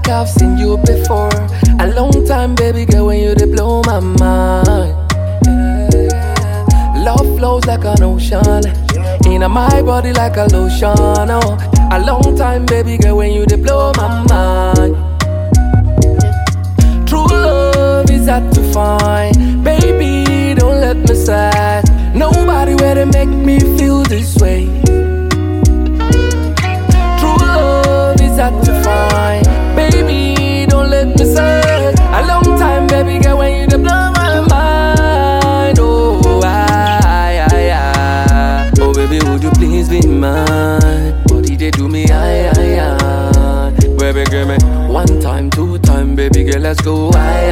like I've seen you before. A long time, baby girl, when you dey blow my mind. Love flows like an ocean, in my body like a lotion. Oh, a long time, baby girl, when you dey blow my mind. True love is hard to find, baby, don't let me sad. Nobody where to make me feel this way. True love is hard to find, baby, don't let me sad. A long time, baby girl, when you dey blow my mind. Oh, oh baby, would you please be mine? What did they do me? Baby, give me one time, two time, baby girl, let's go.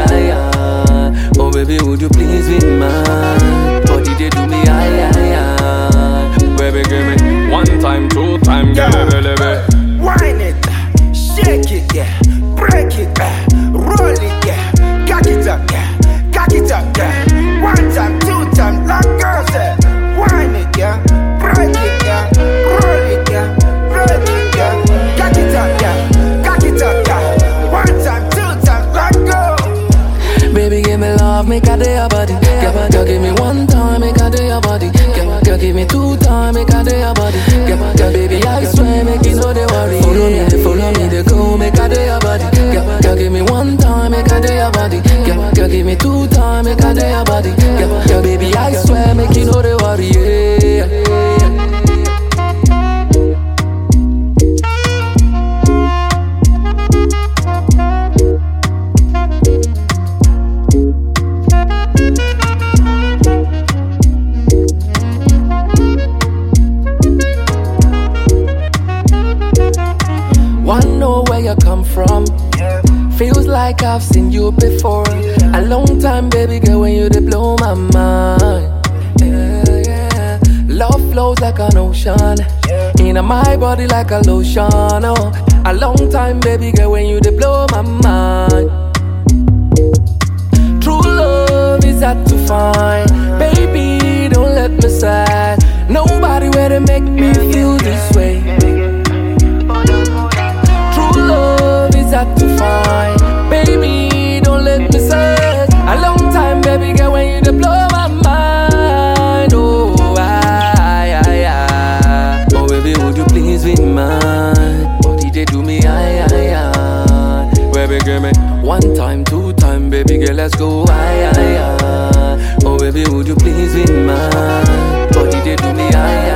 Oh baby, would you please be mine? What did they do me? Baby, give me one time, two time, Yeah. baby. Wine it, shake it, yeah. Break it, roll it, yeah. Cock it up, yeah. Cock it up, yeah. One time, two time, like girls say. Wine it, yeah. Break it, yeah. Roll it, yeah. Break it, yeah. Cock it up, yeah. Cock it up, yeah. One time, two time, like girls. Baby, give me love, make a day your body. Girl, give me one time, make a day your body. Girl, give me two time, make a day your body. Girl, baby, I swear, make you know they worry. Follow me, they go, make a day your body. Girl, give me one time, make a day your body. Girl, give me two time, make a day your body. Girl, baby, I swear, make you know they worry. Yeah. Wanna know where you come from? Feels like I've seen you before. A long time, baby girl, when you dey blow my mind. Love flows like an ocean, in my body like a lotion. Oh, a long time, baby girl, when you dey blow my mind. True love is hard to find, baby, don't let me sad. Nobody where to make me feel this way. True love is hard to find, baby, don't let me sad. A long time, baby girl, when you dey blow my mind. Oh, oh baby, would you please be mine? What did they do me? Baby, give me one time, two time, baby girl, let's go. Oh baby, would you please be mine? What did they do me?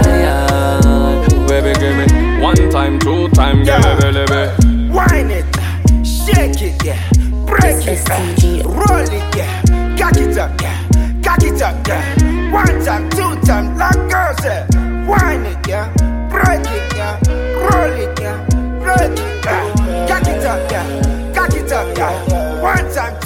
Baby, give me one time, two time, Yeah. baby. Wine it, shake it, yeah. Break it, roll it, yeah. Cock it up, yeah. Cock it up, yeah. One time, two time, like girls say. Wine it, yeah. Break it, yeah. Roll it, yeah. Break it, yeah. Cock it up, yeah. Cock it up, yeah. One time,